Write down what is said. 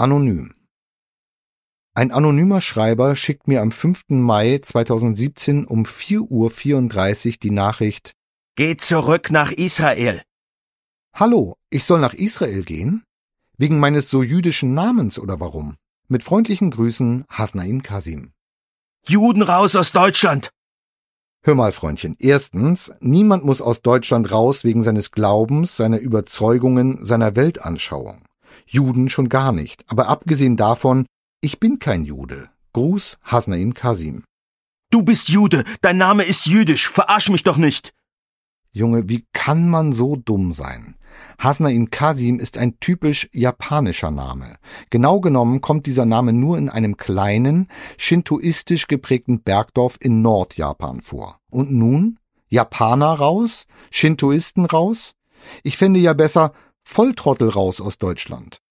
Anonym. Ein anonymer Schreiber schickt mir am 5. Mai 2017 um 4:34 Uhr die Nachricht: Geh zurück nach Israel. Hallo, ich soll nach Israel gehen? Wegen meines so jüdischen Namens oder warum? Mit freundlichen Grüßen, Hasnain Kasim. Juden raus aus Deutschland! Hör mal, Freundchen, erstens, niemand muss aus Deutschland raus wegen seines Glaubens, seiner Überzeugungen, seiner Weltanschauung. Juden schon gar nicht, aber abgesehen davon, ich bin kein Jude. Gruß, Hasnain Kasim. Du bist Jude, dein Name ist jüdisch, verarsch mich doch nicht! Junge, wie kann man so dumm sein? Hasnain Kasim ist ein typisch japanischer Name. Genau genommen kommt dieser Name nur in einem kleinen, shintoistisch geprägten Bergdorf in Nordjapan vor. Und nun? Japaner raus? Shintoisten raus? Ich fände ja besser Volltrottel raus aus Deutschland.